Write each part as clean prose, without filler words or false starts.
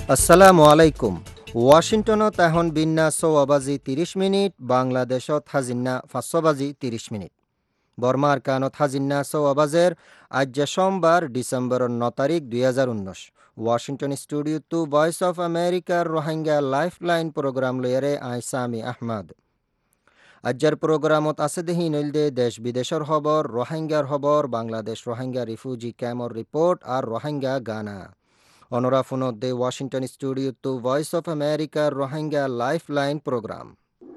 আসসালামু আলাইকুম। ওয়াশিংটনত এখন বিন্যা 6 বাজি 30 মিনিট, বাংলাদেশত হাজিন্না 5 বাজি 30 মিনিট। বর্মার কানত হাজিন্না 6 বাজের। আজ সোমবার ডিসেম্বরের 9 তারিখ 2019। Washington studio to voice of আমেরিকার রোহিঙ্গা লাইফ লাইন প্রোগ্রাম লয়ারে আই সামি আহমদ। আজ্জার প্রোগ্রামত আছে দেহি নইলদে দেশ বিদেশের খবর, রোহিঙ্গার খবর, বাংলাদেশ রোহিঙ্গা রিফিউজি ক্যাম্পর রিপোর্ট আর রোহিঙ্গা গানা। অনরা ফোনত দে Washington studio to voice of আমেরিকার রোহিঙ্গা লাইফ লাইন প্রোগ্রাম।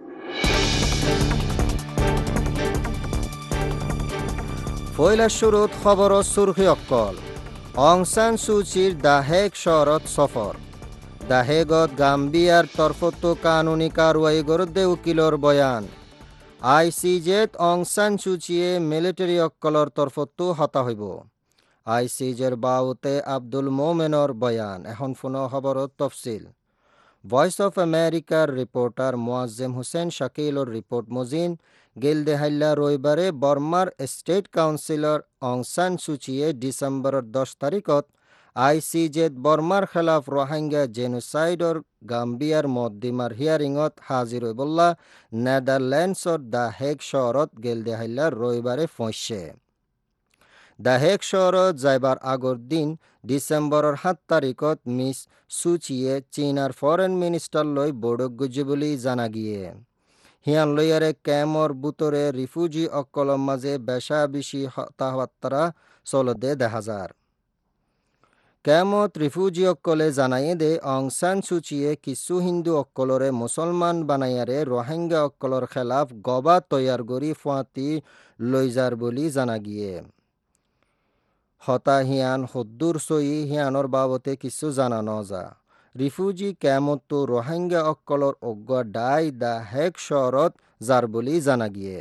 পয়লা শুরুত খবর সুরখি অক্কল। অং সান সুচির দা হেগ শহরত সফর। দা হেগত গাম্বিয়ার তরফত কানুনি কারওয়াই গরদে উকিলর বয়ান। আইসিজেত অং সান সুচিয়ে মিলিটারি অক্কলর তরফত হতা হইব। আইসিজের বাউতে আব্দুল মোমেনর বয়ান। এখন ফোনো খবরত তফসিল। ভয়েস অফ আমেরিকার রিপোর্টার মোয়াজ্জেম হোসেন শাকিলর রিপোর্ট মজিন। গেলদেহাল্লা রবিবারে বর্মার স্টেট কাউন্সিলর অং সান সুচিয়ে ডিসেম্বরের 10 তারিখত আইসিজেত বর্মার খেলাফ রোহিঙ্গা জেনোসাইডর গাম্বিয়ার মদ্দিমার হিয়ারিংত হাজির হইবল্লা নেদারল্যান্ডসর দা হেগ শহরত গেলদেহাল্লা রবিবারে পৌঁছে। দা হেগ শহরত যাইবার আগর দিন ডিসেম্বরের 7 তারিখত মিস সুচিয়ে চীনার ফরেন মিনিস্টার লই বৈঠক গুজি বলি জানা গিয়ে। হিয়ান লইয়ারে ক্যামর বুতরে রিফিউজি অক্কলম মাঝে বেশা বেশি হতাহতারা চলদে দেখা যার। ক্যামত রিফিউজি অক্কলে জানাইয়ে দে অং সান সুচিয়ে কিছু হিন্দু অক্কলরে মুসলমান বানাইয়ারে রোহিঙ্গা অক্কলর খেলাফ গবা তৈয়ার গড়ি ফুয়াতি লইজার বলি জানা গিয়ে। হতা হিয়ান হদ্দুর সই হিয়ানর বাবতে কিছু জানানো যা। রিফিউজি ক্যামতো রোহিঙ্গা অক্কলর অজ্ঞ ডাই দা হেগ শহরত যার বলি জানা গিয়ে।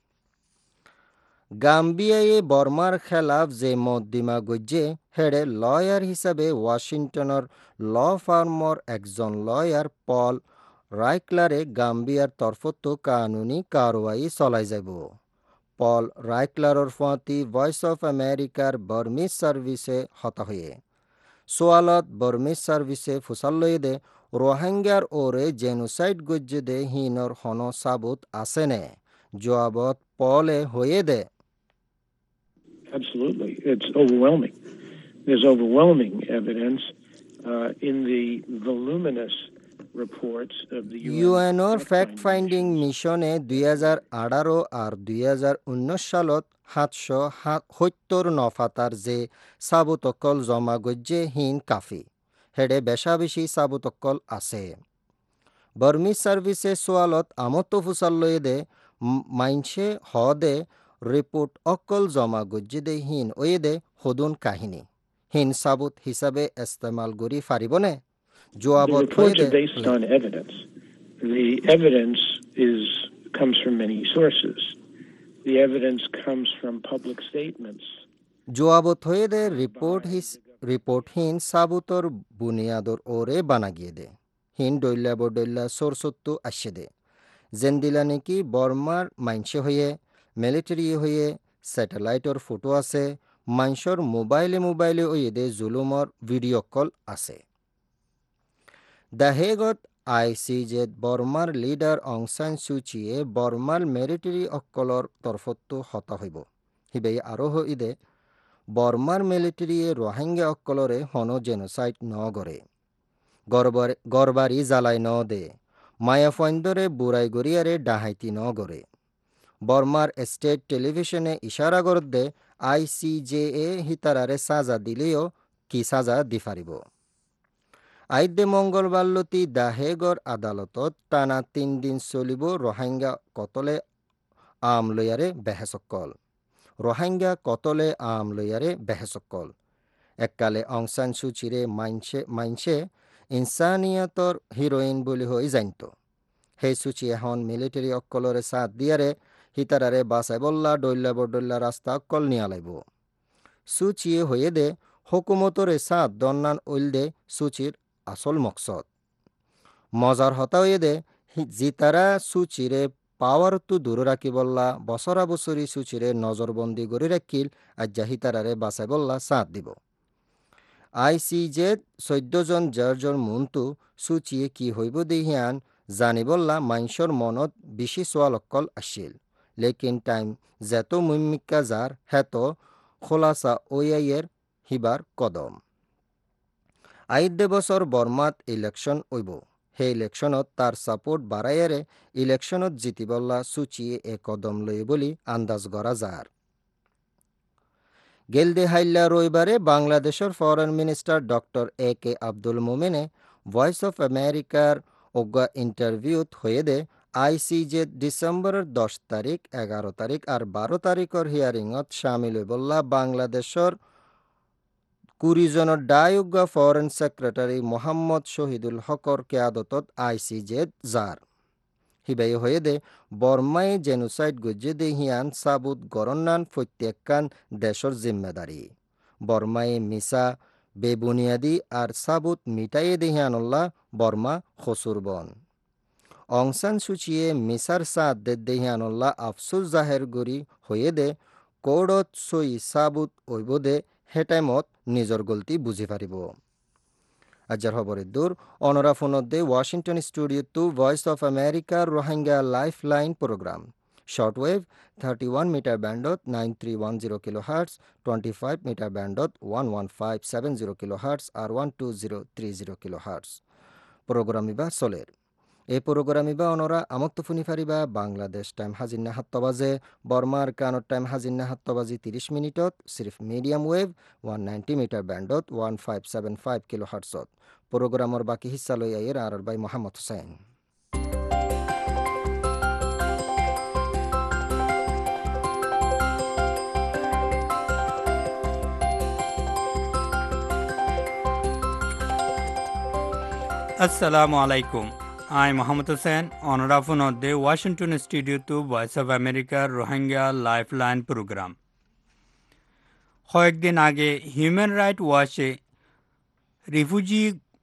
গাম্বিয়ায় বর্মার খেলাফ যে মদ্দিমা গজ্জে হেডে লয়ার হিসাবে ওয়াশিংটনের ল ফার্মর একজন লয়ার পল রাইকলারে গাম্বিয়ার তরফত কানুনি কারওয়াই চলাই যাব। পল রাইকলারর ফাঁতি ভয়েস অফ আমেরিকার বর্মিজ সার্ভিসে হতা হয়ে সোয়ালত বর্মিজ সার্ভিসে ফুসাল্লয়ে দে রোহিঙ্গার ওরে জেনোসাইড গজ্জে দে হিনর হন সাবুত আসেনে। জবাবত পলে হয়ে দে Absolutely. It's overwhelming. There's overwhelming evidence in the voluminous reports of the ইউএনওর ফ্যাক্ট fact-finding ফাইন্ডিং missions. মিশনে 2018 আর 2019 সালত 770 যে সাবুতকল জমা গজ্জে হিন কাফি হেডে বেশা বেশি সাবুতকল আছে। বর্মি সার্ভিসে সোয়ালত আমত ফুসাল্লয়ে দে মাইনসে হ দে রিপোর্ট অকল জমা গজ্জে দে হিন ওয়ে দে হদুন কাহিনী হিন সাবুত হিসাবে ইস্তেমাল গরি ফারিবনে। The জবাবত হয়ে reports they are based on evidence. The evidence comes from many sources. The evidence comes from public statements. জবাবত হয়ে দে রিপোর্ট হিন সাবুতর বুনিয়াদর ওরে বানা গিয়ে দে হিন ডইল্লা বডইল্লা সোরসত্তু আসে দে যেন দিলা নাকি বর্মার মাইনসে হয়ে মিলিটারি হয়ে স্যাটেলাইটর ফটো আছে, মাইনসর মোবাইলে ওয়ে দে জুলুমর ভিডিও কল আছে। দ্য হেগত আইসিজেত বর্মার লিডার অং সান সুচিয়ে বর্মার মিলিটারি অক্কলর তরফত্তু হতা হইব। হিবে আরো হইদে বর্মার মিলিটারিয়ে রোহিঙ্গা অক্কলরে হন জেনোসাইড ন গড়ে, গরবারি জ্বালাই ন দে, মায়া ফন্দরে বুড়াই গড়িয়ারে ডাহাইতি ন গড়ে। বর্মার স্টেট টেলিভিশনে ইশারা গরদে আইসিজেএ হিতারারে সাজা দিলেও কি সাজা দি ফারিব। আইদে মঙ্গলবারলতি দা হেগর আদালতত টানা 3 দিন চলিব রোহিঙ্গা কতলে আম লয়ারে বেহেসকল। রোহিঙ্গা কতলে আম লইয়ারে বেহেসকল। এককালে অং সান সুচিরে মাইনসে ইনসানিয়তর হিরোইন বলি হই জানত। সেই সুচি এখন মিলিটারি অক্কলরে সাথ দিয়ারে হিতারারে বাসাই বল্লা ডইল্লা বডল্লা রাস্তা অক্কল নিয়া লাইব। সুচিয়ে হয়ে দে হুকুমতরে সাথ দন্নান ওইল দে সুচির আসল মকসদ। মজার হতা হয়ে দে জিতারা সুচিরে পাওয়ারতো দূর রাখি বললা বছরা বছরি সুচিরে নজরবন্দি গড়ি রাখিল আজ্জা হিতারারে বাসাই বললা সাথ দিব। ICJ 14 জন জর্জর মুন্তু সূচিয়ে কি হইব দেহিয়ান জানিবল্লা মাইনসর মনত বেশি সোয়াল অক্কল আসিল লেকিন টাইম যেত মুমিক্কা যার হেত খোলাসা ওয়াইয়ের হিবার কদম আইদ্দে বছর বর্মাত ইলেকশন হইব হে ইলেকশনত তার সাপোর্ট বাড়াইয়ারে ইলেকশনত জিতিবল্লা সূচিয়ে এ কদম লই বলি আন্দাজ করা যার গেলদে হাইল্লা রবিবারে বাংলাদেশের foreign minister doctor AK Abdul মোমেনে ভয়েস অফ আমেরিকার অজ্ঞা ইন্টারভিউত হয়ে দে ICJ ডিসেম্বরের 10 তারিখ 11 তারিখ আর 12 তারিখের হিয়ারিংত সামিল হইবল্লা বাংলাদেশের 20 জনের ডায়ুগ্গা ফরেন সেক্রেটারি মোহাম্মদ শহীদুল হকর কেয়াদতত ICJ যার হিবাই হয়ে দে বর্মায় জেনোসাইড গজ্জে দে হিয়ান সাবুত গরন্নান প্রত্যেকখান দেশর জিম্মেদারি বর্মায় মিসা বেবুনিয়াদি আর সাবুত মিটাইয়ে দে হিয়ানুল্লাহ বর্মা খসুরবন অংসান সুচিয়ে মিসার সাদ দে হিয়ানুল্লাহ আফসুস জাহের গরি হয়ে দে কোর্টত সই সাবুত ওইব দে হে টাইমত নিজর গলতি বুঝি পারিব আজার খবরের দূর অনরা ফোনত দে Washington studio to voice of আমেরিকার Rohingya lifeline program shortwave 31 metre ব্যান্ডত 9310 কিলোহার্টজ 25 মিটার ব্যান্ডত 11570 কিলোহার্টজ আর 12030 কিলোহার্টজ প্রোগ্রাম ইবা চলের এই প্রোগ্রাম ইবা অনরা আমক্ত ফুনি ফারিবা বাংলাদেশ টাইম হাজিন্না 7 বাজে বর্মার কানত টাইম হাজিন্না 7 বাজি 30 মিনিটত সির্ফ মিডিয়াম ওয়েভ 190 মিটার ব্যান্ডত 1575 কিলোহার্টজত প্রোগ্রামর বাকি হিস্সা লই আইয়ের আর বাই Mohammad Hossain Assalamu alaikum. I am Muhammad Hussain, on of the Washington Studio to Voice of America Rohingya Lifeline program. কয়েকদিন আগে হিউম্যান রাইট ওয়াচে রিফিউজি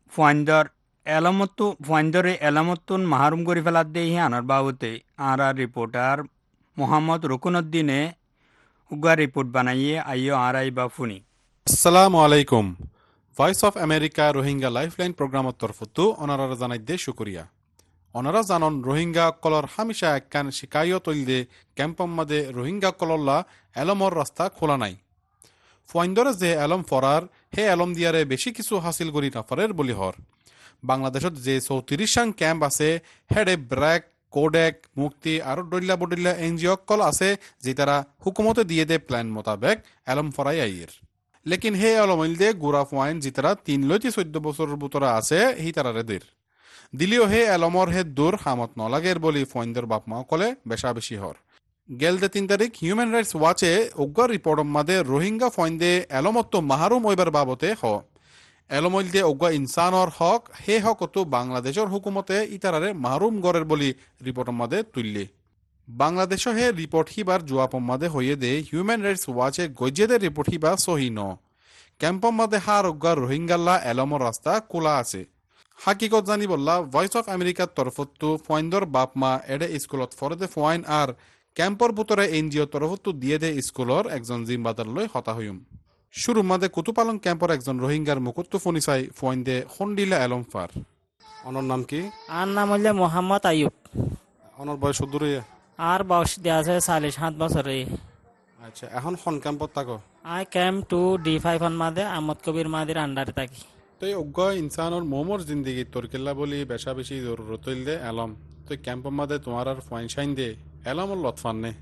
ফাইন্ডরে এলামতুন মাহরুম করে ফেলার দিয়ে আনার বাবতে আর রিপোর্টার মোহাম্মদ রুকনুদ্দিনে উগা রিপোর্ট বানাইয়ে আইও আর আই বা ফুনি। আসসালামু আলাইকুম। Voice of America Rohingya lifeline প্রোগ্রামত তরফতো অনারা জানাই দে শুকরিয়া। অনারা জানন রোহিঙ্গা কলর হামিশা একখান শিকায়ত তৈলদে ক্যাম্পম মাদে রোহিঙ্গা কলল্লা এলমর রাস্তা খোলা নাই। ফাইন্ডরে যে এলম ফরার হে এলম দিয়ারে বেশি কিছু হাসিল করি নাফারের বলি হর। বাংলাদেশত যে 34 ক্যাম্প আছে হেডে ব্র্যাক কোডেক মুক্তি আর ডল্লা বডল্লা এনজিও কল আছে যে তারা হুকুমতে দিয়ে দে প্ল্যান মোতাবেক এলম ফরাই আইয়ের। লেকিন হে অলমিল দে গুড়া ফুয়াইন জিতারা 3-14 বছর বুতরা আছে হি তারারে দের দিলিও হে এলমর হে দূর হামত নলাগের বলি ফয়েন্দের বাপমা কলে বেশা বেশি হর। গেলদে 3 তারিখ হিউম্যান রাইটস ওয়াচে উগ্র রিপোর্ট মাদে রোহিঙ্গা ফয়েন্দে এলমত মাহরুম ওইবার বাবতে হ এলমইল দে উগ্র ইনসানর হক হে হকতো বাংলাদেশের হুকুমতে ইতারারে মাহরুম গড়ের বলি রিপোর্ট মাদে তুললে বাংলাদেশ হে রিপোর্ট হিবার জুয়াপম মাদে হইয়ে দে হিউম্যান রাইটস ওয়াচে গজ্জেদে রিপোর্ট হিবা সহি ন ক্যাম্পম মাদে হার উগ্র রোহিঙ্গাল্লা এলমর রাস্তা খোলা আছে। হাকিকত জানি বললা ভয়েস অফ আমেরিকার তরফতো ফয়েন্দর বাপমা এডে স্কুলত ফরদে ফয়েন আর ক্যাম্পর বুতরে এনজিও তরফতো দিয়ে দে স্কুলর একজন জিম্বাদার লই হতা হইম। শুরু মাদে কুতুপালং ক্যাম্পর একজন রোহিঙ্গার মুকুত্তু ফনিসাই ফয়েন্দে খন্ডিলা এলম ফার। অনর নাম কি? আর নাম হইলে মোহাম্মদ আইয়ুব। অনর বয়স দূরে আর বয়স দেওয়া আছে 7.5 বছরে। আচ্ছা এখন খন ক্যাম্পত থাকো? আই ক্যাম্প টু D5 মাদে আহমদ কবির মাদির আন্ডারে থাকি। তো অজ্ঞ ইনসানর মোমর জিন্দিগি তোরকেল্লা বলি বেশা বেশি জরুরত হইল দে এলম তো ক্যাম্প মাদে তোমার আর ফাইন শাইন দে এলমর লতফান নে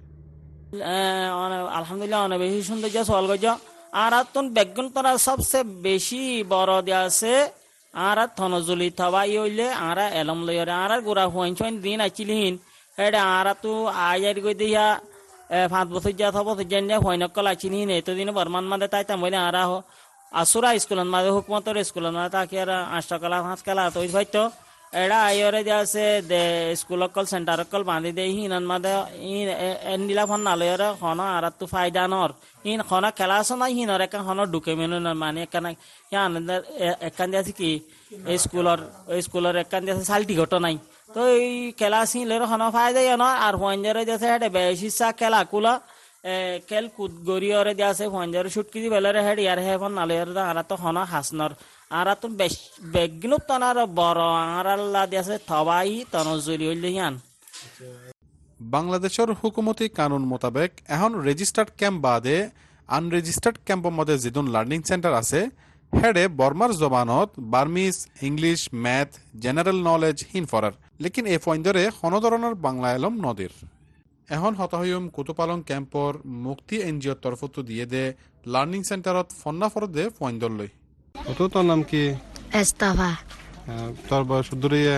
আলহামদুলিল্লাহ অনেক বেশি সৌন্দর্য সল গজ আর তুন বেগুন তোরা সবচেয়ে বেশি বড় দেওয়া আছে আর থনজুলি থবাই হইলে আর এলম লইরে আর গোড়া ফাইন শাইন দিন আছিলিহীন হেডে আর তো আয়ার গই দিয়া 5 বছর যা 6 বছর জানিয়া ফাইনকল আছিলিহীন এতদিন বর্মান মাদে তাই তামলে আর আসুরা স্কুলের মাঝে হুকুমতর স্কুলের মাঝে তাকে আর 8 কালা 5 কালা তৈরি হয়তো এরা আইরে যে আছে স্কুল অকল সেন্টার অকল বাঁধি দেয় হিনান মাঝে এন্ডিলা ফোন নালয়রে খন আর তো ফায়দা নর হিন খন খেলা আছে না হিনর একা খন ঢুকে মেনু মানে একান একান দিয়ে আছে কি স্কুলের একান দিয়ে আছে সালটি ঘটো নাই তো এই খেলা সিলের খন ফায়দাই ন আর ফঞ্জরে যে হেডে বেশি খেলা কুলা কেল কুদ গরিয়রে দিয়া আছে ফঞ্জার শুটকি দি বেলারে হেড ইয়ার হেফন নালের দা আরা তো হনা হাসনর আরা তো বেগিনুত তনার বড় আরাল্লা দিয়া আছে থবাই তনজুরি হইলে ইয়ান বাংলাদেশের হুকুমতি কানুন মোতাবেক এখন রেজিস্টার্ড ক্যাম্প বাদে আনরেজিস্টার্ড ক্যাম্পের মধ্যে যেদুন লার্নিং সেন্টার আছে হেডে বর্মার জবানত Burmese English math general knowledge হিন ফরার লেকিন এ ফইন্দরে কোনো ধরনের বাংলা এলম নদীর এখন হতাহয়ুম কুতুপালং ক্যাম্পর মুক্তি এনজিওর তরফত দিয়ে দে লার্নিং সেন্টারত ফন্না ফর দে ফইন্দর লই তো তোর নাম কি এস্তাফা তোর বয়স দূরিয়ে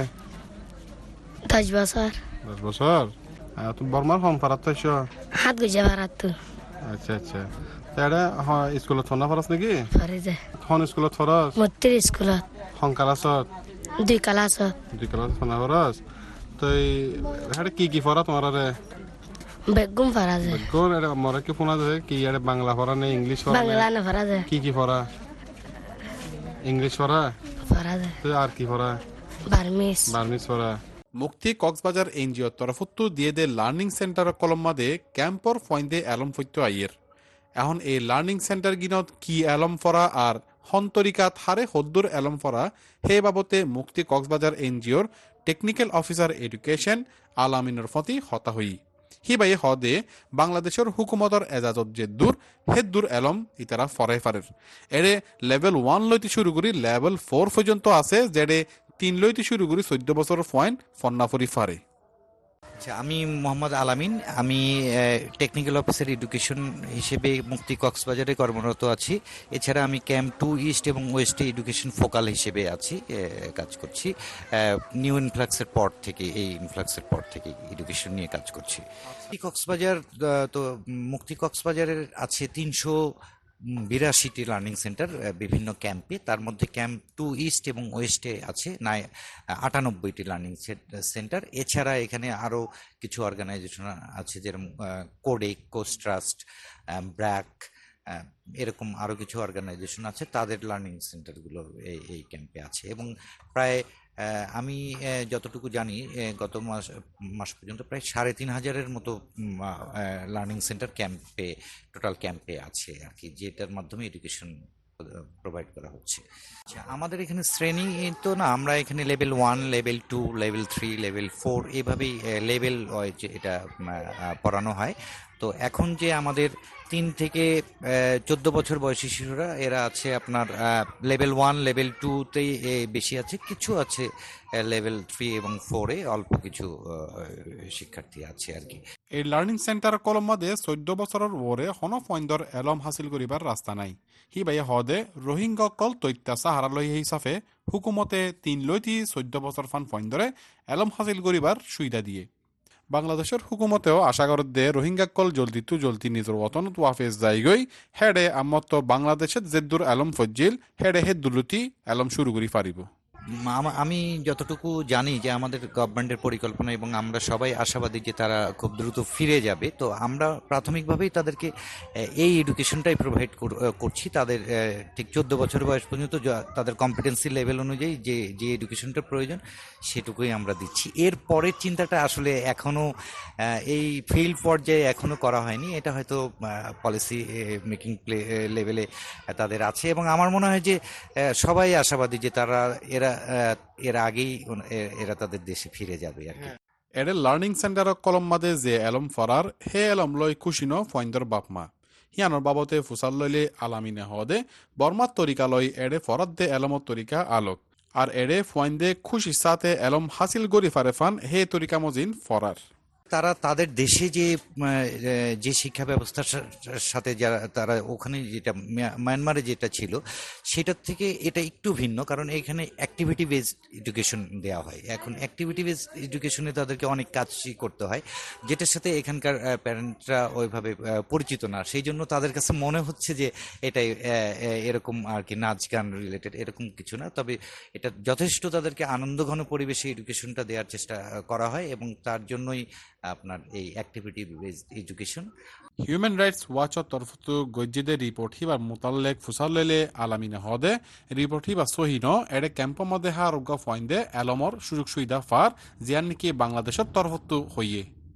10 বছর 10 বছর তুমি বর্মার ফর্ম ফারাত থাইছো হাত গুজা ভাড়াত আচ্ছা আচ্ছা তাহলে স্কুলত ফন্না ফরাস নাকি পরে যে হন স্কুলত ফরাস মত্তির স্কুলত হন ক্লাসত 2 ক্লাসত ফন্না ফরাস তো হেডে কি ফরা তোমার রে বেগুম ফরা যে গোর এর মরে কি ফোনা দে কি এর বাংলা ফরা নে ইংলিশ ফরা বাংলা না ফরা যে কি ফরা ইংলিশ ফরা যে তো আর কি ফরা বার্মিস ফরা মুক্তি কক্সবাজার এনজিও তরফত দিয়ে দে লার্নিং সেন্টার কলম্মাদে ক্যাম্পর ফইন্দে এলম ফইতো আইয়ের এখন এই লার্নিং সেন্টার গিনত কি এলম ফরা আর হন্তরিকা থারে হদ্দুর এলম ফরা হে বাবতে মুক্তি কক্সবাজার এনজিওর টেকনিক্যাল অফিসার এডুকেশন আলামিনের ফতি হতা হই হিবাই হদে বাংলাদেশের হুকুমতর এজাজত যে দূর হেদুর এলম ইতারা ফরাই ফারের এরে লেভেল 1 লইতে শুরু করি লেভেল 4 পর্যন্ত আছে যেডে 3 লইতে শুরু করি 14 বছর পয়েন্ট ফন্নাফরি ফারে আমি মোহাম্মদ আলামিন আমি টেকনিক্যাল অফিসার এডুকেশন হিসেবে মুক্তি কক্সবাজারে কর্মরত আছি এছাড়া আমি ক্যাম্প 2 ইস্ট এবং ওয়েস্টে এডুকেশন ফোকাল হিসেবে আছি কাজ করছি নিউ ইনফ্লাক্সের পর থেকে এডুকেশন নিয়ে কাজ করছি কক্সবাজার তো মুক্তি কক্সবাজারের আছে 382টি লার্নিং সেন্টার বিভিন্ন ক্যাম্পে তার মধ্যে ক্যাম্প 2 ইস্ট এবং ওয়েস্টে আছে 98টি লার্নিং সেন্টার এছাড়া এখানে আরও কিছু অর্গানাইজেশন আছে যেরকম কোডেক কোস্ট ট্রাস্ট ব্র্যাক এরকম আরও কিছু অর্গানাইজেশন আছে তাদের লার্নিং সেন্টারগুলো এই ক্যাম্পে আছে এবং প্রায় আমি যতটুকু জানি গত মাস পর্যন্ত প্রায় 3,500-এর মতো লার্নিং সেন্টার টোটাল ক্যাম্পে আছে আর কি যেটার মাধ্যমে এডুকেশন প্রোভাইড করা হচ্ছে আমাদের এখানে শ্রেণী তো না আমরা এখানে লেভেল 1 লেভেল 2 লেভেল 3 লেভেল 4 এভাবেই লেভেল এটা পড়ানো হয় তো এখন যে আমাদের 3 থেকে 14 বছর বয়সী শিশুরা এরা আছে আপনার লেভেল 1 লেভেল 2-তেই বেশি আছে কিছু আছে লেভেল 3 এবং 4-এ অল্প কিছু শিক্ষার্থী আছে আর কি এই লার্নিং সেন্টার কলম্মাদে 14 বছরের ওরে হন ফইন্দর এলম হাসিল করিবার রাস্তা নাই হি বাইয়া হদে রোহিঙ্গা কল তৈত্যা সাহারা লই হিসাবে হুকুমতে 3 লইতি 14 বছর ফান ফইন্দরে এলম হাসিল করিবার সুবিধা দিয়ে বাংলাদেশের হুকুমতেও আশা করে দে রোহিঙ্গা কল জলদি নিজের ওতনত ওয়াফেজ যাইগই হেডে আমত বাংলাদেশের জেদ্দুর এলম ফজ্জিল হেডে হে দুলুতি এলম শুরু করি পারিব আমি যতটুকু জানি যে আমাদের গভর্নমেন্টের পরিকল্পনা এবং আমরা সবাই আশাবাদী যে তারা খুব দ্রুত ফিরে যাবে তো আমরা প্রাথমিকভাবেই তাদেরকে এই এডুকেশনটাই প্রোভাইড করছি তাদের ঠিক 14 বছর বয়স পর্যন্ত তাদের কম্পিটেন্সি লেভেল অনুযায়ী যে এডুকেশনটা প্রয়োজন সেটুকুই আমরা দিচ্ছি এর পরের চিন্তাটা আসলে এখনও এই ফিল্ড পর্যায়ে এখনও করা হয়নি এটা হয়তো পলিসি মেকিং লেভেলে তাদের আছে এবং আমার মনে হয় যে সবাই আশাবাদী যে এর আগেই এরা তাদের দেশে ফিরে যাবে আর কি এডে লার্নিং সেন্টার কলম্মাদে যে এলম ফরার হে এলম লই খুশিনো ফইন্দর বাপমা হিয়ানোর বাবতে ফুসাল লইলে আলামিনে হদে বর্মার তরিকা লই এডে ফরাত দে এলমর তরিকা আলোক আর এডে ফইন্দে খুশি সাথে এলম হাসিল গরি ফারে ফান হে তরিকা মজিন ফরার তারা তাদের দেশে যে শিক্ষা ব্যবস্থার সাথে যারা তারা ওখানে যেটা মায়ানমারে যেটা ছিল সেটার থেকে এটা একটু ভিন্ন কারণ এখানে অ্যাক্টিভিটি বেসড এডুকেশন দেওয়া হয় এখন অ্যাক্টিভিটি বেসড এডুকেশনে তাদেরকে অনেক কাজ করতে হয় যেটার সাথে এখানকার প্যারেন্টরা ওইভাবে পরিচিত না সেই জন্য তাদের কাছে মনে হচ্ছে যে এটাই এরকম আর কি নাচ গান রিলেটেড এরকম কিছু না তবে এটা যথেষ্ট তাদেরকে আনন্দঘন পরিবেশে এডুকেশনটা দেওয়ার চেষ্টা করা হয় এবং তার জন্যই আপনার এই activity based education human rights ওয়াচর তরফত গজ্জিদে রিপোর্ট হিবার মোতাল্লেক ফুসাল্লেলে আলামিনে হদে রিপোর্ট হিবা সহিনো এডে ক্যাম্পর মধ্যে আরোগ্য ফইন্দে এলমর সুযোগ সুবিধা ফার জিয়ান নাকি বাংলাদেশের তরফত হইয়ে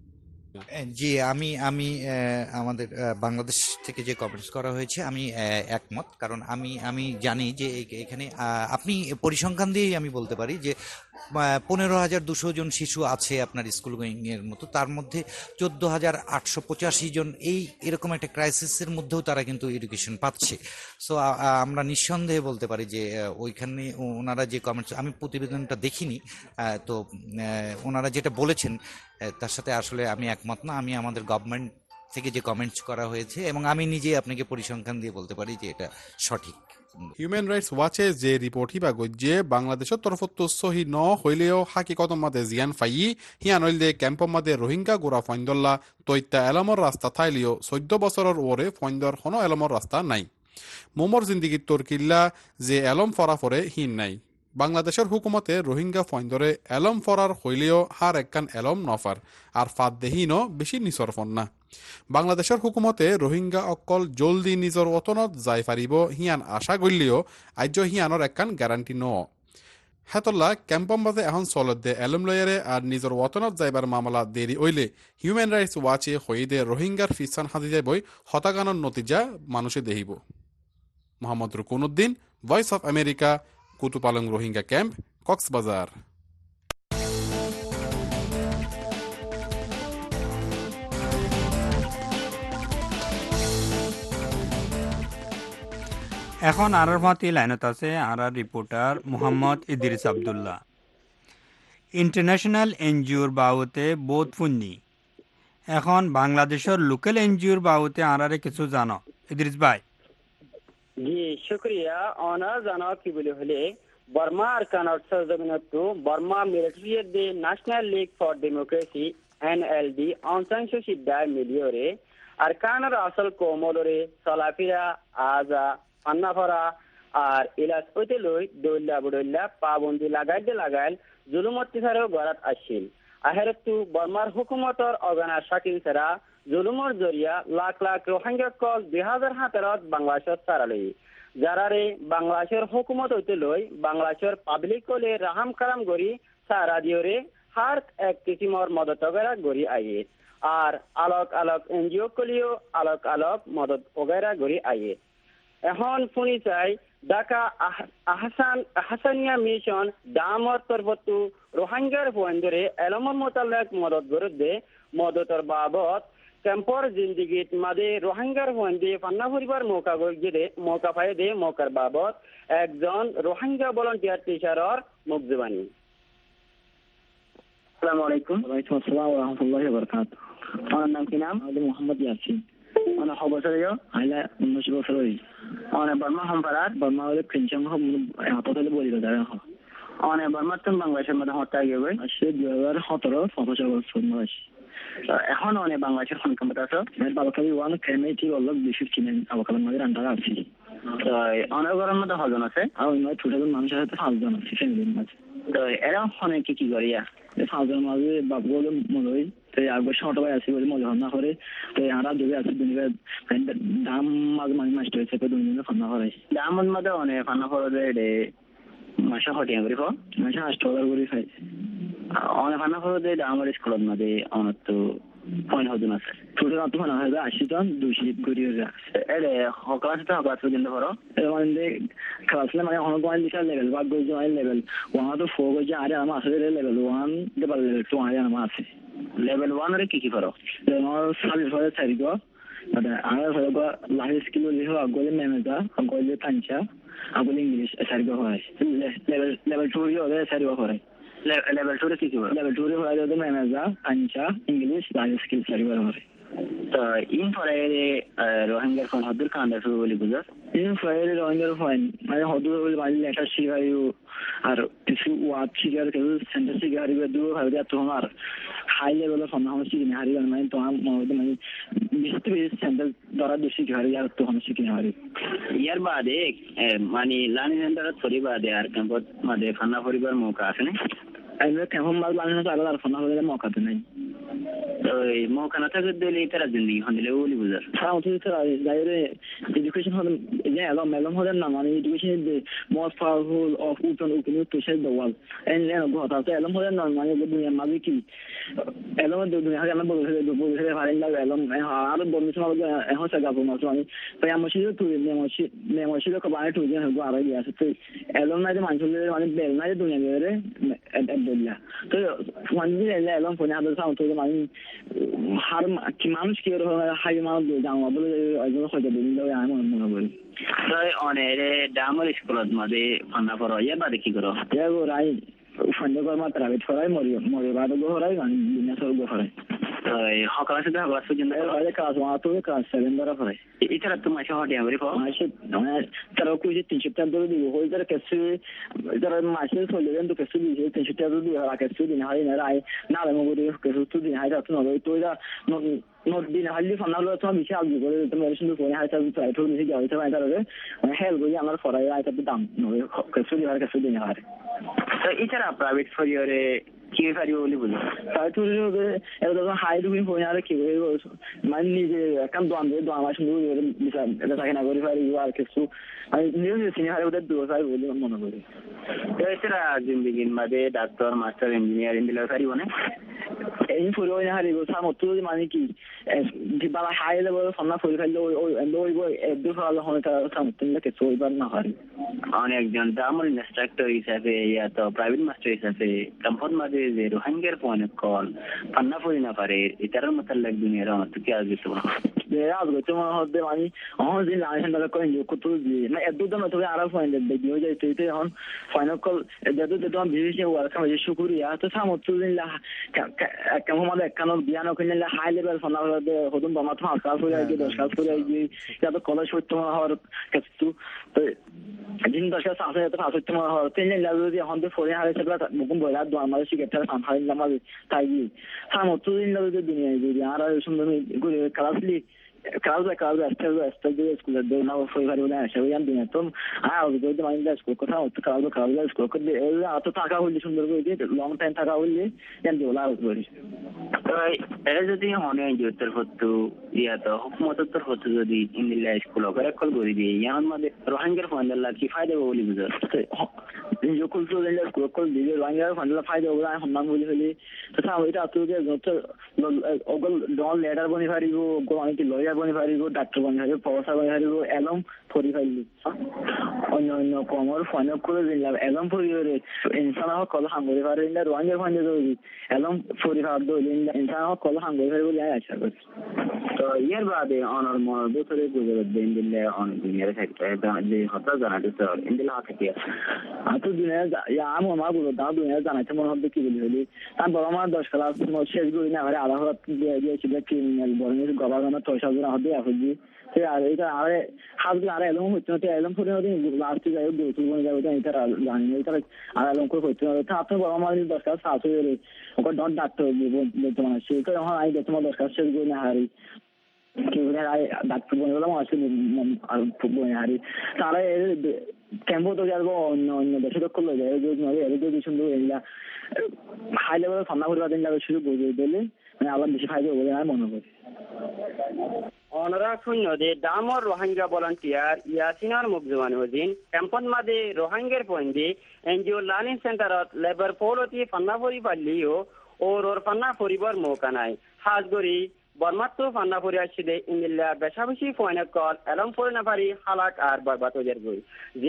জি, আমি আমি আমাদের বাংলাদেশ থেকে যে কমেন্টস করা হয়েছে আমি একমত, কারণ আমি জানি যে এখানে আপনি পরিসংখ্যান দিয়েই আমি বলতে পারি যে 15,200 জন শিশু আছে আপনার স্কুল গোয়িং এর মতো, তার মধ্যে 14,885 জন এরকম একটা ক্রাইসিসের মধ্যেও তারা কিন্তু এডুকেশন পাচ্ছে। সো আমরা নিঃসন্দেহে বলতে পারি যে ওইখানে ওনারা যে কমেন্টস, আমি প্রতিবেদনটা দেখিনি, তো ওনারা যেটা বলেছেন তার সাথে আসলে আমি একমত না। আমি আমাদের গভর্নমেন্ট থেকে যে কমেন্টস করা হয়েছে এবং আমি নিজে আপনাকে পরিসংখ্যান দিয়ে বলতে পারি যে এটা সঠিক। হিউম্যান রাইটস ওয়াচে যে রিপোর্ট হিবা গজ্জে বাংলাদেশের তরফত সহি ন হইলেও হাকিকতম মাদে জিয়ান ফাইয়ি হিয়ান হইলে ক্যাম্পর মাদে রোহিঙ্গা গোড়া ফয়ন্দল্লা তৈত্যা এলমর রাস্তা থাইলিও 14 বছরের ওরে ফয়ন্দর হন এলমর রাস্তা নাই। মোমর জিন্দিগির তরকিল্লা যে এলম ফরাফরে হিন নাই। বাংলাদেশের হুকুমতে রোহিঙ্গা ফয়ন্দরে এলম ফরার হইলেও হার একখান এলম নফার আর ফাদ দেহিনও বেশি নিচর ফন না। বাংলাদেশের হুকুমতে রোহিঙ্গা অকল জলদি নিজর ওতনত যাই পারিব হিয়ান আশা করলেও আজ্য হিয়ানোর একখান গ্যারান্টি ন। হেতল্লা ক্যাম্পম বাজে এখন চলত দে এলম লয়ারে আর নিজর ওতনত যাইবার মামলা দেরি হইলে হিউম্যান রাইটস ওয়াচে হইদে রোহিঙ্গার ফিসান হাজি যাবই হতাগানোর নতিজা মানুষে দেহিব। Mohammad Rukunuddin, voice of America, Kutupalong Rohingya camp, Cox's Bazar. এখন আরার মতি লাইনত আছে আরার রিপোর্টার মোহাম্মদ ইদ্রিস আব্দুল্লাহ। ইন্টারন্যাশনাল এনজিওর বাউতে বোধ ফুন্নি এখন বাংলাদেশের লোকাল এনজিওর বাউতে আরারে কিছু জানো ইদ্রিস ভাই? জি শুক্রিয়া। অনার জানা কি বলে হলে বর্মা আরকানট সরজমিনতু বর্মা মিলিটারি দে national league for democracy NLD Aung San সুচিদা মিলিয়রে আরকানর আসল কোমলরে সলাফিরা আজা পান্নাফরা আর ইলাস হইতে লই দৌল্লা বড়ল্লা পাবন্দি লাগাইল জুলুম অত্যাচারও গড়াত আসছিল। আহেরতু বর্মার হুকুমতর অগানা শাকিল সেরা জুলুমর জরিয়া লাখ লাখ রোহিঙ্গা কল 2017 বাংলাদেশত সারালি যারারে বাংলাদেশের হুকুমত হইতে লই বাংলাদেশের পাবলিক কলে রাহাম কারাম গড়ি সারা দিওরে হার এক কিসিমর মদত ওগেরা গড়ি আইয়ে আর আলোক এনজিও কলিও আলোক মদত ওগেরা গড়ি আইয়ে। এখন শুনি চাই ঢাকা আহসানিয়া মিশন দামর তরফতু রোহিঙ্গার ফোয়ান্দরে এলমর মোতালেক মদত গড়ে মদতর বাবদ ক্যাম্পর জিন্দিগিত মাদে রোহিঙ্গার ফোয়ান্দে ফান্না পরিবার মৌকা পাই দে মৌকার বাবদ একজন রোহিঙ্গা ভলান্টিয়ার টিচারর মুখজবানি। আসসালামু আলাইকুম। ওয়ালাইকুম আসসালাম ওয়া রাহমাতুল্লাহি ওয়া বারাকাতুহু। আমার নাম কি নাম? আমি Mohammad Yasin. ana hobosariyo hala 19 বছর হই ana বর্মা হামপারার বর্মা হলে পেনশন হাতলে বলি দাঁড়া হ ana বর্মা তো বাংলাদেশের মধ্যে হত্যা গেবে সে 2017 25 বছর বয়স। এখন অনেক বাংলাদেশের সংখ্যা আছে এর বালকাবি ওয়ান কেমেটি অলক বেশি চিনেন আবাকালের মধ্যে আন্ডারা আছে। তো অনেক ঘরের মধ্যে হজন আছে আর অন্য ছোটজন মানুষের সাথে 5 জন আছে ফ্যামিলির মাঝে। তো এরা অনেক কি করিয়া 5 জন মাঝে বাবু বলে মনে হয় তো আগর সময় ভাই আছে বলে মনে হয় না করে তো আমরা যদি আছে দুনিয়া দাম মাঝে মাস্ট হয়েছে তো দুনিয়া ফান্না করে দাম মধ্যে অনেক ফান্না করে রে মাসা হটিয়া করি মাসা $8 করে খাই অনেক ফান্না করে দে আমার স্কুলের মধ্যে অনেক তো পয়েন্ট হজন আছে ছোট রাত ফান্না হয় 80 জন 200 করে এরে ক্লাস পর্যন্ত করো মানে ক্লাসে মানে অনেক পয়েন্ট দিশা লেভেল বা গোজ লেভেল ওয়ান তো 4 গোজ আরে আমার আছে লেভেল 1 দেবার লেভেল 2 আরে আমার আছে লেভেল 1 রে কি করো আমার সার্ভিস হয়ে চাইগো মানে আমার হলো লাইফ স্কিল লিখো আগলে ম্যানেজার আগলে পাঞ্চা আগলে ইংলিশ সার্ভিস হয় লেভেল 2 রে সার্ভিস হয় লেভেল 2 রে কি করো লেভেল 2 রে হলো ম্যানেজার পাঞ্চা ইংলিশ লাইফ স্কিল সার্ভিস হয়। তো ইন ফরে রোহিঙ্গার কোন হদুর কান্দা শুরু বলি বুঝাস ইন ফরে রোহিঙ্গার ফাইন মানে হদুর বলি মানে লেটার শিখাইও আর কিছু ওয়ার্ড শিখার কিছু সেন্টেন্স শিখার দু হাজার তোমার হাই লেভেল অফ সমস্যা কি হারি মানে তোমার মানে বিশেষ সেন্টেন্স দ্বারা বেশি হারি আর তো সমস্যা কি হারি ইয়ার বাদে মানে লার্নিং সেন্টার থরি বাদে আর ক্যাম্পত মানে ফান্না পরিবার মৌকা আছে না আমরা কেমন মাল লার্নিং সেন্টার আর ফান্না পরিবার মৌকা তো নাই। তো এই মৌকা না থাকলে দিলে তারা জিন্দিগি হন দিলে ওলি বুঝার সাউথ তারা যাইরে এডুকেশন হল যে এলম হলেন না মানে education is the most powerful of open to shed the world and কথা তো এলম হলেন না মানে দুনিয়ার মাঝে কি এলম দুনিয়া হাজার বলতে পারেন না এলম আর বন্ধু সমাজ এখন সাগাবো মাত্র আমি তাই আমার ছিল তুই মেমোশিল কো বানাই তুই যে গো আর ইয়া আছে তো এলম না যে মানুষের মানে বেল না যে দুনিয়া বেরে এডল্লা তো ওয়ান দিন এলম ফোনে আদর সাউন্ড তো মানে হার কি মানুষ কি হাই মানুষ জানো বলে একজন হয়তো দিন দাও আমি মনে করি তাই অনেক ডামর স্কুলত মাঝে ফান্না পড়া ইয়া বাদে কি করো ইয়া গো রাই ফান্না কর মাত্রা বেট ফরাই মরি বাদ গো হরাই মানে দুনিয়া সব গো হরাই তাই হকালা সাথে হকালা সুজন আরে কাজ তো কাজ 7 ধরা ফরাই এছাড়া তো মাসে হটে আমি কো মাসে তারা কই যে 300 টাকা ধরে দিব হই যারা কাছে যারা মাসে চলে দেন তো কাছে দিয়ে 300 টাকা ধরে দিব আর কাছে দিন হয় না রাই না রে মগরি কাছে তো দিন হয় তো নয় তো যা দিন হালি ফান্না হলো তো আমি বিশাল করে তো মেশিন তো ফোনে হয় তো প্রায় তো নিয়ে যাই তো আমি তারে হেল করি আমার ফরাই আইতা তো দাম নয় কাছে দিয়ে আর কাছে দিন হয় তো এছাড়া প্রাইভেট ফরিয়রে কি পারি বলি বলি তাই তো এটা হাই রুমি ফোনে আর কি মানে নিজে কাম দোয়ান মাস শুরু বিচার এটা থাকে না করি পারি আর কিছু আমি নিউজ সিনিয়র ওদের দুই সাই বলি মনে করি এছাড়া জিন্দেগির মাঝে ডাক্তার মাস্টার ইঞ্জিনিয়ার ইন্দিলা পারি মানে এই ফুরি ওই হারি গো সামত মানে কি দিবালা হাই লেভেল সামনা ফুরি ফেললে ওই একদম ভালো হয় তার সামত থেকে চলবার না হয় অনেকজন দামর ইনস্ট্রাক্টর হিসাবে ইয়া তো প্রাইভেট মাস্টার হিসাবে ক্যাম্পাস মাঝে যে রোহিঙ্গার পয়েন্ট কল পান্না ফুরি না পারে এটার মতলব দুনিয়ার আমার তো কি আজ তো যে আজকে তোমার হতে মানে অহন দিন লাইন দাঁড়া করেন যে কত দিয়ে না একদম তবে আরো পয়েন্ট দেখি হয়ে যায় তো এখন ফাইনাল কল যত তোমার বিশেষ ওয়েলকাম যে শুকরিয়া তো সামত দিন কেমন আমাদের একখান বিয়ান ওখানে হাই লেভেল ফোনা হতুন বামা তো কাজ হয়ে গিয়ে 10 কাজ হয়ে গিয়ে যত কলেজ হইতে হওয়ার কিছু তো দিন 10 কাজ আছে তো কাজ হইতে হওয়ার তিন লেভেল যদি এখন তো ফোরে হারে সেটা মুকুম বলা দো আমাদের শিক্ষাটা সামহাই নামাজ তাই সামত দিন লেভেল দুনিয়া যদি আর সুন্দর করে ক্লাসলি কাজ আসতে স্কুলের দে না ফই ভারি বলে আসে ওই দিন তো আর ওই যে মাইন্ড স্কুল কোথাও তো কাজ স্কুল করে এত টাকা হইলে সুন্দর করে দিয়ে লং টাইম টাকা হইলে জানতে বলা করি এটা যদি মনে হয় যে উত্তরপত্র ইয়া তো হুকুমতের হতো যদি ইন্দিলা স্কুল করে কল করে দিয়ে ইয়ান মাঝে রোহিঙ্গার ফান্ডাল্লা কি ফায়দা বলি বুঝো যে কুলতো দিলে স্কুল কল দিয়ে রোহিঙ্গার ফান্ডাল্লা ফায়দা বলে হন্নাম বলি হলি তো সাম এটা তো যে ওগল ডল লেটার বনি পারিব গো অনেক লয়ার বনি পারিব ডাক্তার বনি পারিব প্রফেসর বনি পারিব এলম ফরি ফাইলি অন্য কমর ফাইনাল করে দিলাম এলম ফরিরে ইনসান হক কল হাঙ্গরি পারে না রোহিঙ্গার ফান্ডে দই এলম ফরি ফার দই ইনসান হক কল হাঙ্গরি পারে বলে আশা করি তো ইয়ার বাদে অনর মন বছরে গুজরাট দিন দিলে অন দুনিয়ার থাকতে যে হতা জানাতে তো ইন্দিলা থাকে আতো দুনিয়া ইয়া আমো মা বলো দা দুনিয়া জানাতে মন হবে কি বলি তার বড় মা 10 ক্লাস শেষ করি না আরে আলাদা দিয়ে দিয়েছিল ক্রিমিনাল বর্ণের গভর্নমেন্ট পয়সা জনা হবে আফজি সে আর এটা আরে হাজবে আর এলম হচ্ছে না এলম করে লাস্ট যাই দুটো বনে যাবে এটা জানি এটা আর এলম করে হচ্ছে না তা আপনি বড় মা 10 ক্লাস পাস হয়ে গেলে ওকে ডট ডাক্তার বলতে মানে সে তো এখন আই তোমার 10 ক্লাস শেষ করি না হারি কি বলে আই ডাক্তার বনে গেলাম আসলে আর বনে হারি তারা ক্যাম্পো তো যাবো অন্য দেশে তো করলো যায় যে সুন্দর এগুলা হাই লেভেলের সামনা করে দিন যাবে শুরু বুঝে দিলে মানে আবার বেশি ফায়দা হবে না মনে করি অনরা শূন্য যে ডামর রোহিঙ্গা ভলান্টিয়ার ইয়াসিনার মুগজমানুদ্দিন ক্যাম্পন মাঝে রোহিঙ্গার পয়েন্টে এনজিও লার্নিং সেন্টারত লেবার পৌলতি ফান্না ফরি পারলিও ওর ফান্না ফরিবার মৌকা নাই হাজগরি বর্মাত্র ফান্না ফরি আসছে ইন্দিল্লা বেশাবেশি পয়েন্ট কল এলম ফরি না পারি হালাক আর বরবাদ হয়ে গই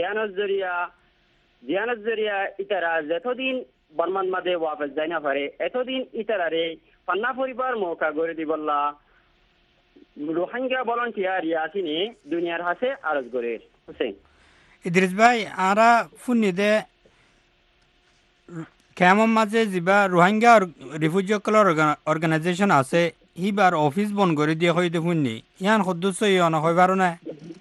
জিয়ানজ জরিয়া ইতারা যতদিন বর্মান মাঝে ওয়াপস যায় না পারে এতদিন ইতারারে ফান্না ফরিবার মৌকা গড়ে দিবল্লা রোহিঙ্গা ভলান্টিয়ার ইয়াসিনে দুনিয়ার হাসে আরজ করে হোসেন ইদ্রিস ভাই আরা ফুনিদে কেমন মাঝে যিবা রোহিঙ্গা রিফিউজিসকলৰ অর্গানাইজেশন আছে হিবার অফিস বন্ধ করে দিয়ে হইতে শুনি ইয়ান সদস্য ইয়ন হয় পারো না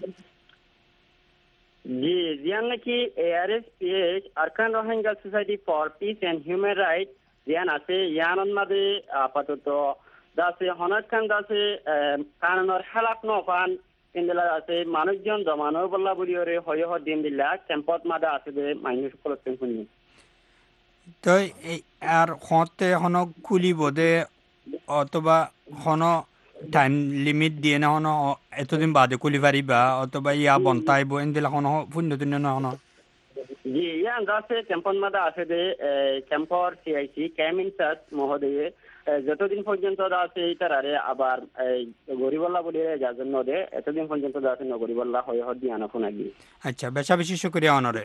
জি জিয়ান নাকি ARSPH Arakan Rohingya society for peace and human right জিয়ান আছে ইয়ানন মাঝে আপাতত দাসে হনাত খান দাসে কানুনের খেলাফ নফান ইন্দিলা আছে মানুষজন জমানো বল্লা বুড়িওরে হয়ে দিন দিলা ক্যাম্পত মাদা আছে যে মানুষ করতেন শুনি তো আর হতে হন খুলিব দে অথবা হন টাইম লিমিট দিয়ে না হন এতদিন বাদে খুলি পারিবা অথবা ইয়া বন্তাইব এনদিলা হন শূন্য দিন না হন জি ইয়া আছে ক্যাম্পন মাদা আছে যে ক্যাম্পর সিআইসি ক্যাম ইনচার্জ মহোদয়ে যতদিন পর্যন্ত আছে এইটারে আবার গরিবল্লা বলে যার জন্য দে এতদিন পর্যন্ত আছে ন গরিবল্লা হয়ে হদি আনা ফোনাগি আচ্ছা বেশা বেশি শুকরিয়া অনরে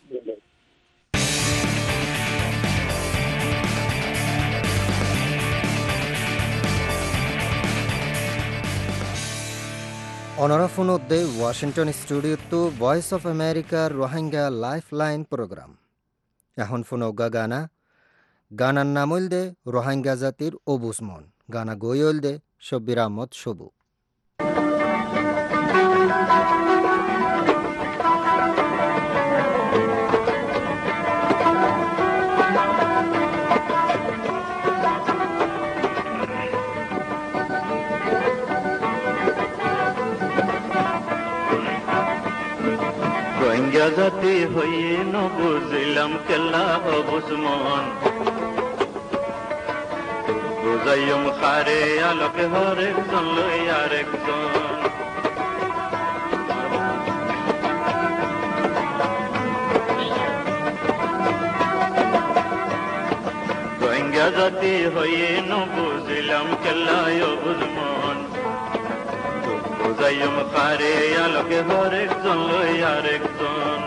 অনরাফুনদ্দে ওয়াশিংটন স্টুডিওতো ভয়েস অফ আমেরিকার রোহিঙ্গা লাইফ লাইন প্রোগ্রাম এখন ফুনৌগা গানা গানার নাম হইল দে রোহিঙ্গা জাতির অবুজমন গানা গই হইল দে শব্বির আহমদ সবু রোহিঙ্গা জাতি হইয়ে নবুঝিলাম কেল্লা অবুজমন বুঝাইম খারে আলোকে হরেকজন লই আরেকজন রোহিঙ্গা জাতি হইয়ে নবুঝিলাম কেল্লা অবুজমন বুঝাইম খারে আলোকে হরেকজন লই আরেকজন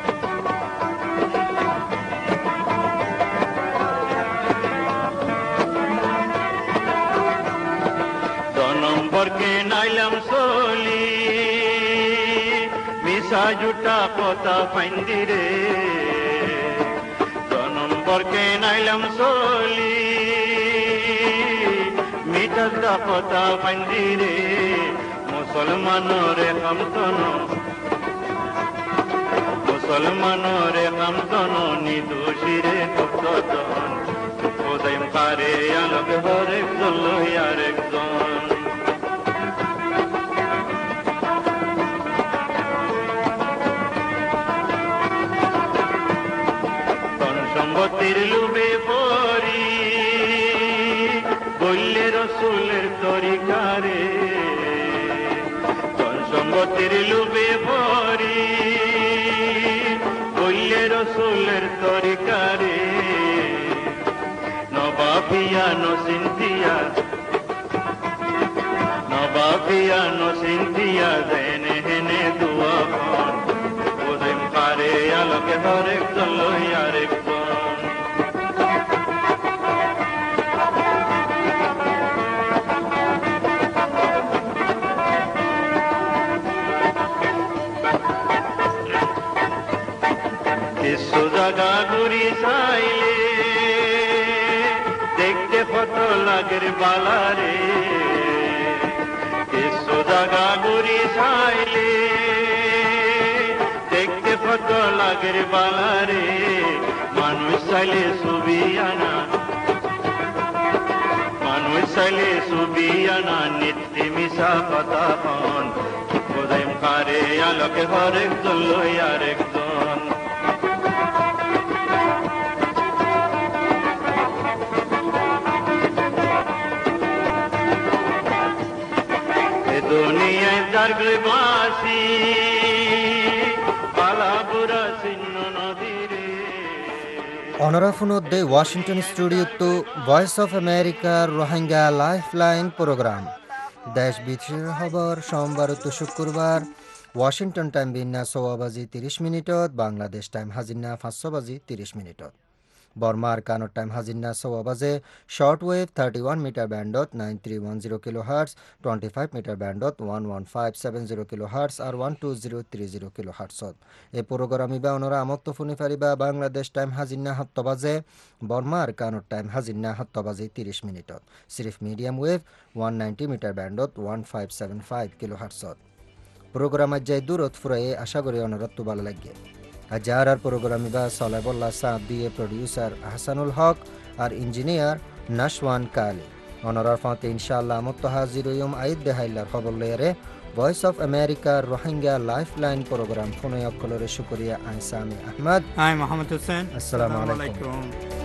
নম্বরকে নাইলাম চলি মিশা জুটা কথা ফাইন্দিরে নম্বরকে নাইলাম চলি মিঠা কথা ফাইন্দিরে মুসলমানরে কামতন নিদোষীরে কতজন বোঝাইম পারে আলোকে হরেকজন লই আরেকজন সম্পত্তির লুবে পরি বললে রসুলের তরিকারে সম্পত্তির লুবে পরি বললে রসুলের তরিকারে নবাবিয়া নসিন্তিয়া দেনে হেনে দুয়া খন বোঝেম পারে আলোকে হরেকজন লই আরেকজন কিছু জায়গা ঘুরি চাইলে দেখতে কত লাগের বালারে কিছু জায়গা ঘুরি চাইলে দেখতে কত লাগের বালারে মানুষ চাইলে ছবি আনা নিত্যি মিশা কথা হন বোঝাইম পারে আলোকে হরেকজন লই আরেকজন দুনিয়ায় দার্গবাসী পালাবুরা ছিন্ন নদীরে অনরাফুনদ্দে ওয়াশিংটন স্টুডিওতো ভয়েস অফ আমেরিকার রোহিঙ্গা লাইফ লাইন প্রোগ্রাম দেশ বিদেশের খবর সোমবার তো শুক্রবার ওয়াশিংটন টাইম বিন্যা 6 বাজি 30 মিনিটত বাংলাদেশ টাইম হাজিনা 5 বাজি 30 মিনিটত বর্মার কানোর টাইম হাজিনা 6 বাজে শর্ট ওয়েভ 31 মিটার ব্যান্ডত 9310 কিলোহার্টজ 25 মিটার ব্যান্ডত 11570 কিলোহার্টজ আর 12030 কিলোহার্টজত এই প্রোগ্রাম ইবা অনরা আমত্ত ফোনি ফারিবা বাংলাদেশ টাইম হাজিনা 7 বাজে বর্মার কানোর টাইম হাজিনা 7 বাজি 30 মিনিটত সিরিফ মিডিয়াম ওয়েভ 190 মিটার ব্যান্ডত 1575 কিলোহার্টজত প্রোগ্রামত যাই দূরত ফুরাইয়ে আশা করি অনরত্ব ভালো লাগে হাজার আর প্রোগ্রামিবা সলাইবুল্লাহ সাদ দিয়ে প্রডিউসার আহসানুল হক আর ইঞ্জিনিয়ার নাশওয়ান কালি অনরার ফাতে ইনশাআল্লাহ মুত্তাহাজির ইয়ম আইদ দেহাইলার খবর লয়ারে ভয়েস অফ আমেরিকার রোহিঙ্গা লাইফ লাইন প্রোগ্রাম ফোনে অকলরে শুকরিয়া আইসামি আহমদ আই মোহাম্মদ হোসেন আসসালামু আলাইকুম